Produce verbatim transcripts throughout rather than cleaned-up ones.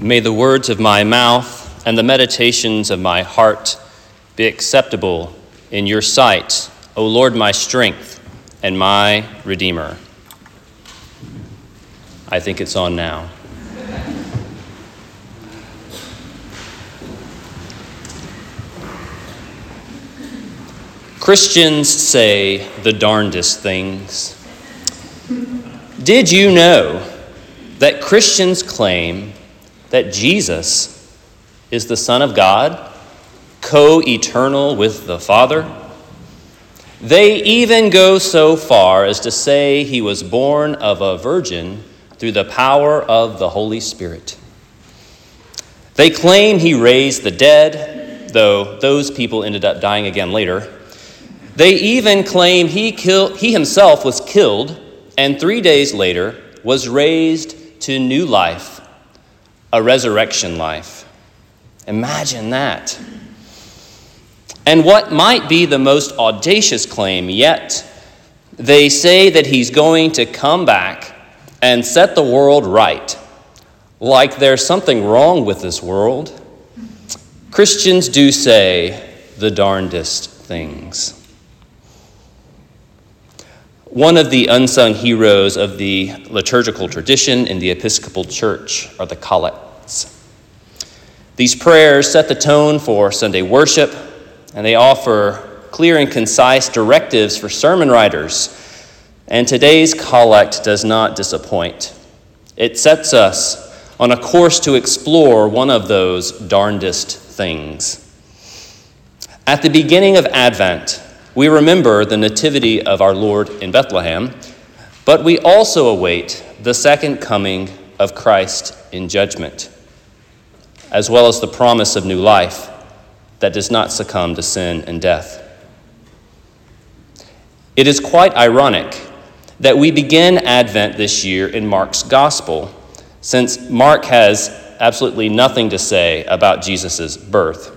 May the words of my mouth and the meditations of my heart be acceptable in your sight, O Lord, my strength and my Redeemer. I think it's on now. Christians say the darndest things. Did you know that Christians claim that Jesus is the Son of God, co-eternal with the Father? They even go so far as to say he was born of a virgin through the power of the Holy Spirit. They claim he raised the dead, though those people ended up dying again later. They even claim he killed, he himself was killed and three days later was raised to new life, a resurrection life. Imagine that. And what might be the most audacious claim yet, they say that he's going to come back and set the world right, like there's something wrong with this world. Christians do say the darndest things. One of the unsung heroes of the liturgical tradition in the Episcopal Church are the collects. These prayers set the tone for Sunday worship, and they offer clear and concise directives for sermon writers. And today's collect does not disappoint. It sets us on a course to explore one of those darndest things. At the beginning of Advent, we remember the nativity of our Lord in Bethlehem, but we also await the second coming of Christ in judgment, as well as the promise of new life that does not succumb to sin and death. It is quite ironic that we begin Advent this year in Mark's gospel, since Mark has absolutely nothing to say about Jesus' birth.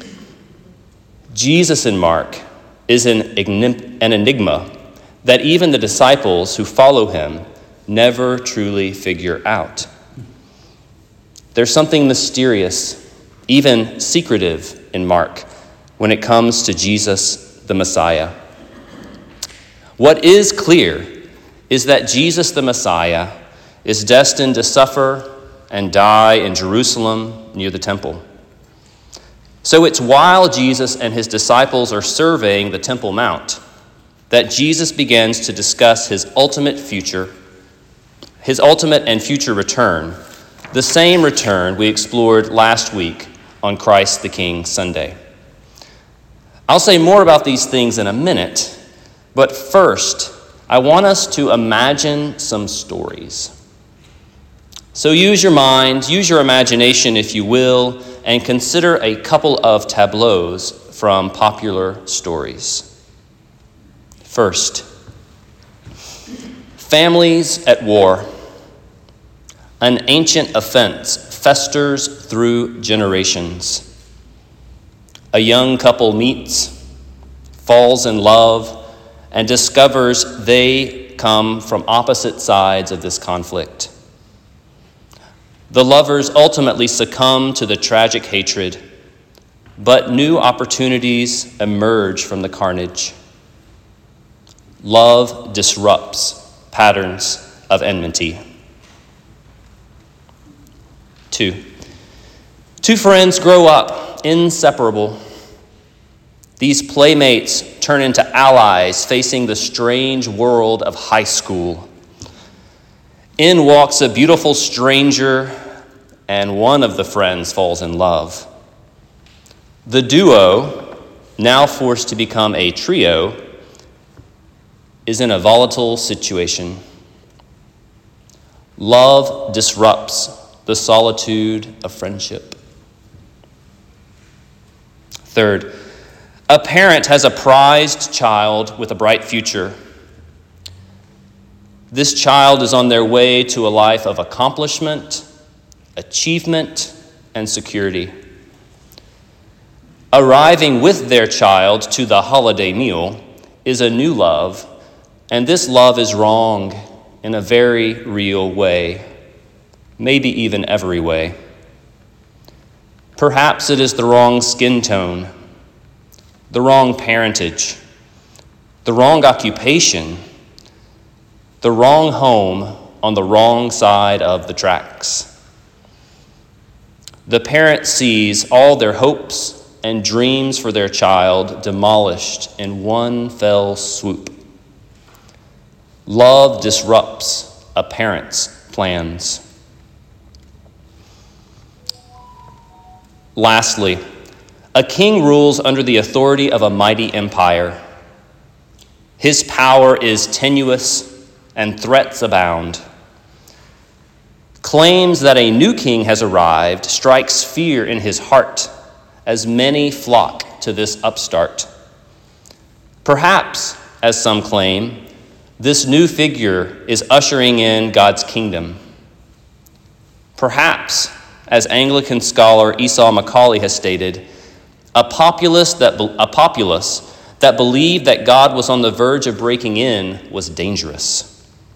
Jesus in Mark is an enigma that even the disciples who follow him never truly figure out. There's something mysterious, even secretive, in Mark when it comes to Jesus the Messiah. What is clear is that Jesus the Messiah is destined to suffer and die in Jerusalem near the temple. So it's while Jesus and his disciples are surveying the Temple Mount that Jesus begins to discuss his ultimate future, his ultimate and future return, the same return we explored last week on Christ the King Sunday. I'll say more about these things in a minute, but first, I want us to imagine some stories. So use your mind, use your imagination, if you will, and consider a couple of tableaus from popular stories. First, families at war. An ancient offense festers through generations. A young couple meets, falls in love, and discovers they come from opposite sides of this conflict. The lovers ultimately succumb to the tragic hatred, but new opportunities emerge from the carnage. Love disrupts patterns of enmity. Two. Two friends grow up inseparable. These playmates turn into allies facing the strange world of high school. In walks a beautiful stranger, and one of the friends falls in love. The duo, now forced to become a trio, is in a volatile situation. Love disrupts the solitude of friendship. Third, a parent has a prized child with a bright future. This child is on their way to a life of accomplishment, achievement, and security. Arriving with their child to the holiday meal is a new love, and this love is wrong in a very real way, maybe even every way. Perhaps it is the wrong skin tone, the wrong parentage, the wrong occupation, the wrong home on the wrong side of the tracks. The parent sees all their hopes and dreams for their child demolished in one fell swoop. Love disrupts a parent's plans. Lastly, a king rules under the authority of a mighty empire. His power is tenuous and threats abound. Claims that a new king has arrived strikes fear in his heart as many flock to this upstart. Perhaps, as some claim, this new figure is ushering in God's kingdom. Perhaps, as Anglican scholar Esau Macaulay has stated, a populace that a populace that believed that God was on the verge of breaking in was dangerous.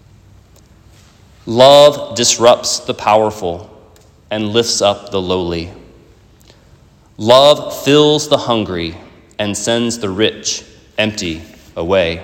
Love disrupts the powerful and lifts up the lowly. Love fills the hungry and sends the rich empty away.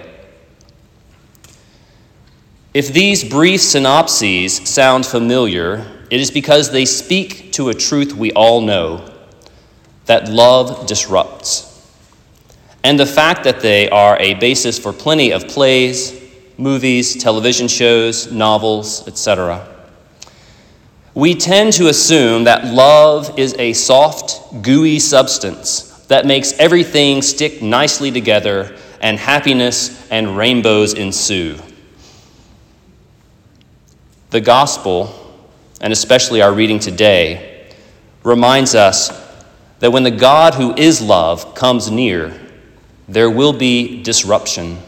If these brief synopses sound familiar, it is because they speak to a truth we all know, that love disrupts. And the fact that they are a basis for plenty of plays, movies, television shows, novels, et cetera. We tend to assume that love is a soft, gooey substance that makes everything stick nicely together and happiness and rainbows ensue. The gospel, and especially our reading today, reminds us that when the God who is love comes near, there will be disruption.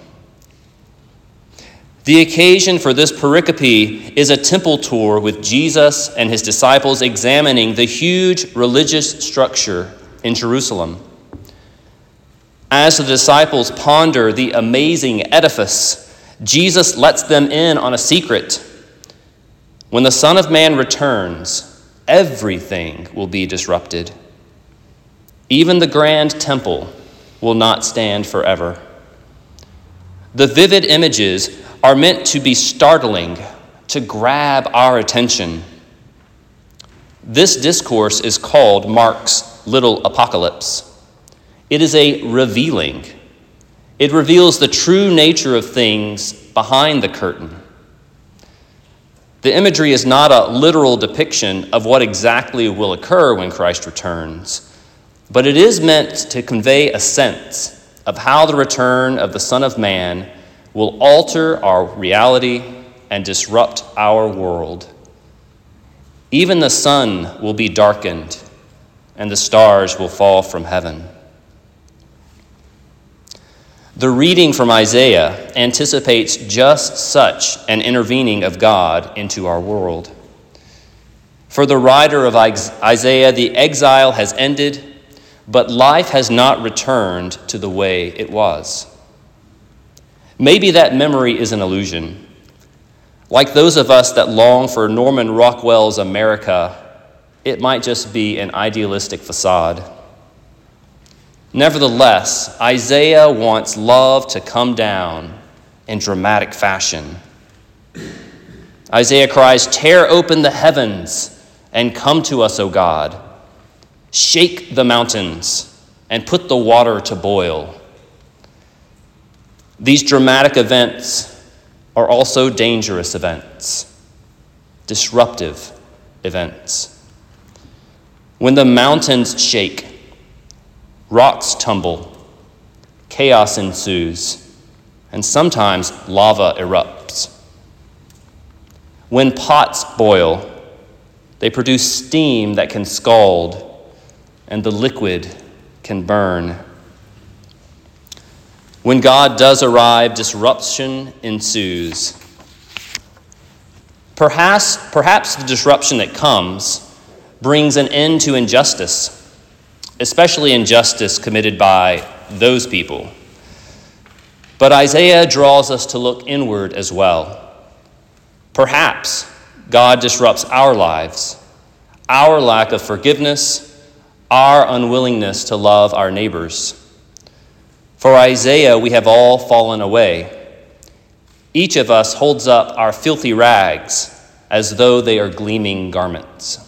The occasion for this pericope is a temple tour with Jesus and his disciples examining the huge religious structure in Jerusalem. As the disciples ponder the amazing edifice, Jesus lets them in on a secret. When the Son of Man returns, everything will be disrupted. Even the grand temple will not stand forever. The vivid images are meant to be startling, to grab our attention. This discourse is called Mark's Little Apocalypse. It is a revealing. It reveals the true nature of things behind the curtain. The imagery is not a literal depiction of what exactly will occur when Christ returns, but it is meant to convey a sense of how the return of the Son of Man will alter our reality and disrupt our world. Even the sun will be darkened, and the stars will fall from heaven. The reading from Isaiah anticipates just such an intervening of God into our world. For the writer of Isaiah, the exile has ended, but life has not returned to the way it was. Maybe that memory is an illusion. Like those of us that long for Norman Rockwell's America, it might just be an idealistic facade. Nevertheless, Isaiah wants love to come down in dramatic fashion. Isaiah cries, "Tear open the heavens and come to us, O God. Shake the mountains and put the water to boil." These dramatic events are also dangerous events, disruptive events. When the mountains shake, rocks tumble, chaos ensues, and sometimes lava erupts. When pots boil, they produce steam that can scald, and the liquid can burn. When God does arrive, disruption ensues. Perhaps, perhaps the disruption that comes brings an end to injustice, especially injustice committed by those people. But Isaiah draws us to look inward as well. Perhaps God disrupts our lives, our lack of forgiveness, our unwillingness to love our neighbors. For Isaiah, we have all fallen away. Each of us holds up our filthy rags as though they are gleaming garments.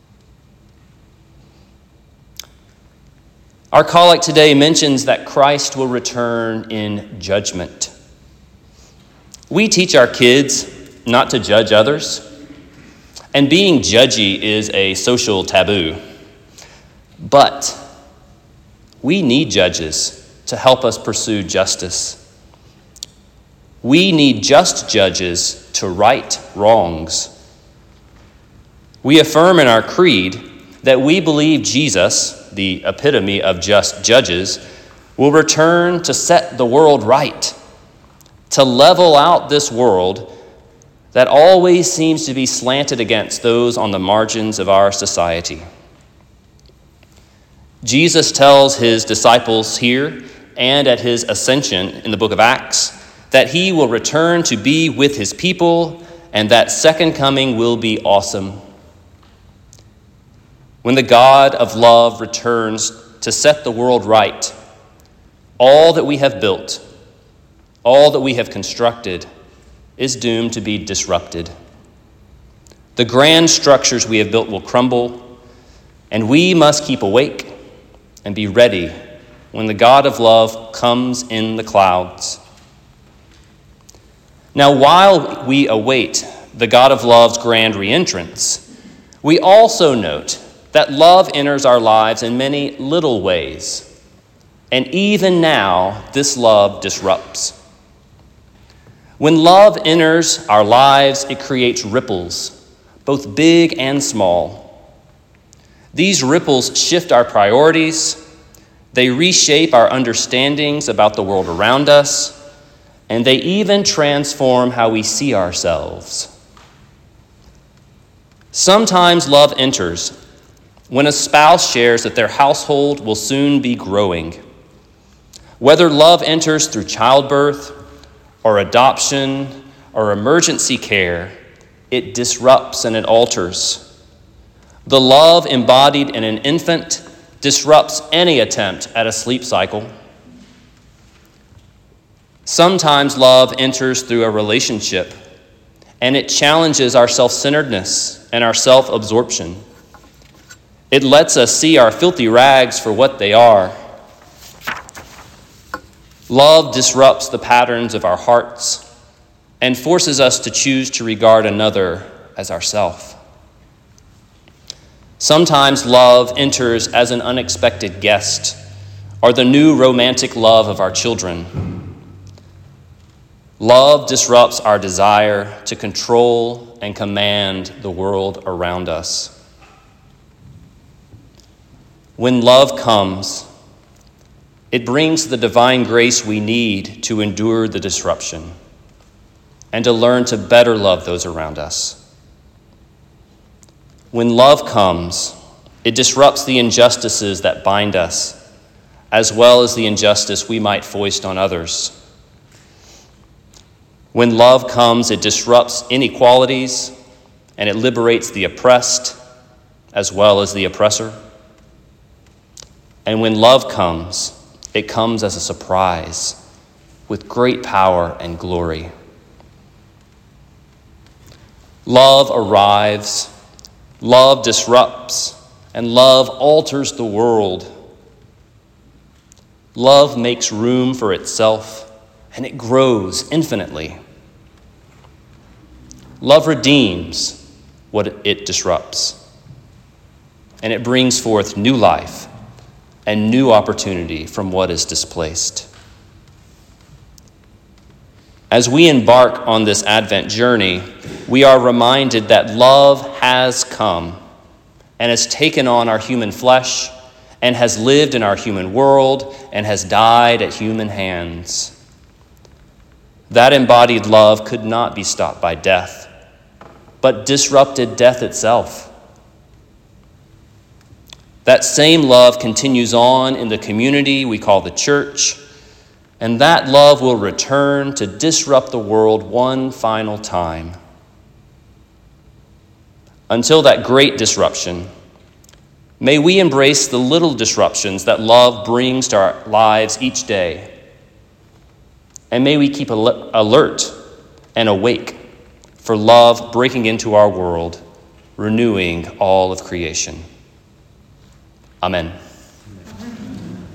Our collect today mentions that Christ will return in judgment. We teach our kids not to judge others, and being judgy is a social taboo. But we need judges to help us pursue justice. We need just judges to right wrongs. We affirm in our creed that we believe Jesus, the epitome of just judges, will return to set the world right, to level out this world that always seems to be slanted against those on the margins of our society. Jesus tells his disciples here and at his ascension in the book of Acts that he will return to be with his people and that second coming will be awesome. When the God of love returns to set the world right, all that we have built, all that we have constructed, is doomed to be disrupted. The grand structures we have built will crumble, and we must keep awake and be ready when the God of love comes in the clouds. Now, while we await the God of love's grand reentrance, we also note that love enters our lives in many little ways. And even now, this love disrupts. When love enters our lives, it creates ripples, both big and small. These ripples shift our priorities, they reshape our understandings about the world around us, and they even transform how we see ourselves. Sometimes love enters when a spouse shares that their household will soon be growing. Whether love enters through childbirth or adoption or emergency care, it disrupts and it alters. The love embodied in an infant disrupts any attempt at a sleep cycle. Sometimes love enters through a relationship, and it challenges our self-centeredness and our self-absorption. It lets us see our filthy rags for what they are. Love disrupts the patterns of our hearts and forces us to choose to regard another as ourself. Sometimes love enters as an unexpected guest or the new romantic love of our children. Love disrupts our desire to control and command the world around us. When love comes, it brings the divine grace we need to endure the disruption and to learn to better love those around us. When love comes, it disrupts the injustices that bind us, as well as the injustice we might foist on others. When love comes, it disrupts inequalities and it liberates the oppressed as well as the oppressor. And when love comes, it comes as a surprise with great power and glory. Love arrives, love disrupts, and love alters the world. Love makes room for itself, and it grows infinitely. Love redeems what it disrupts, and it brings forth new life and new opportunity from what is displaced. As we embark on this Advent journey, we are reminded that love has come and has taken on our human flesh and has lived in our human world and has died at human hands. That embodied love could not be stopped by death, but disrupted death itself. That same love continues on in the community we call the church, and that love will return to disrupt the world one final time. Until that great disruption, May we embrace the little disruptions that love brings to our lives each day. And may we keep al- alert and awake for love breaking into our world, renewing all of creation. Amen.